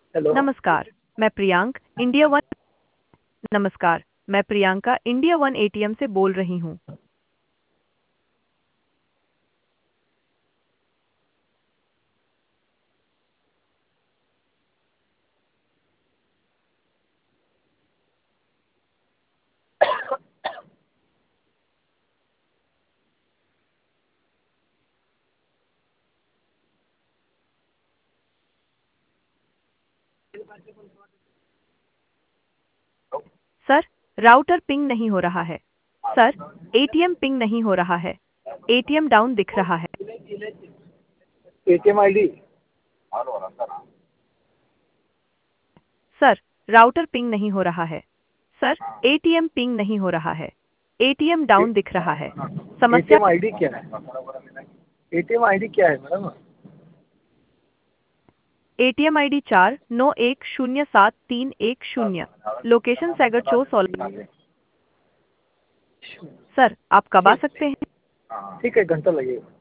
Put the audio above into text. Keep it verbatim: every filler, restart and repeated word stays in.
Hello. नमस्कार, मैं Priyank India one नमस्कार, मैं प्रियंका इंडिया वन एटीएम से बोल रही हूँ। सर, राउटर पिंग नहीं हो रहा है। सर, एटीएम पिंग नहीं हो रहा है। एटीएम डाउन दिख रहा है। ATM ID. Sir, router ping नहीं हो रहा है। सर, एटीएम पिंग नहीं हो रहा है। एटीएम डाउन दिख रहा है। समस्या एटीएम आईडी क्या है? एटीएम आईडी क्या है मैडम? एटीएम आईडी चार नौ एक शून्य सात तीन एक शून्य। लोकेशन सैगर चौसौला। सर, आप कब आ ठीक सकते हैं? ठीक है, घंटा लगेगा।